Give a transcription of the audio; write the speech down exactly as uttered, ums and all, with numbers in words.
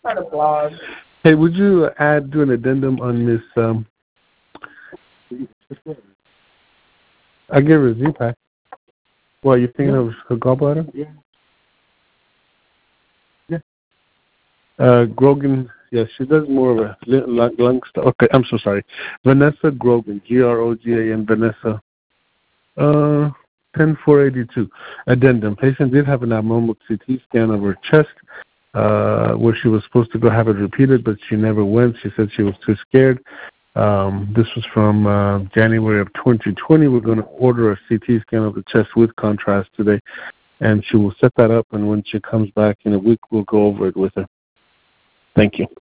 Not a blog. Hey, would you add, do an addendum on Miss, um, I gave her a Z-Pack. What, you thinking yeah. of her gallbladder? Yeah. Yeah. Uh, Grogan, yes, yeah, she does more of a lung, lung stuff. Okay, I'm so sorry. Vanessa Grogan, G R O G A N, Vanessa. Uh, ten four eighty-two. Addendum. Patient did have an abnormal C T scan of her chest, uh, where she was supposed to go have it repeated, but she never went. She said she was too scared. Um, this was from uh, January of twenty twenty. We're going to order a C T scan of the chest with contrast today, and she will set that up, and when she comes back in a week, we'll go over it with her. Thank you.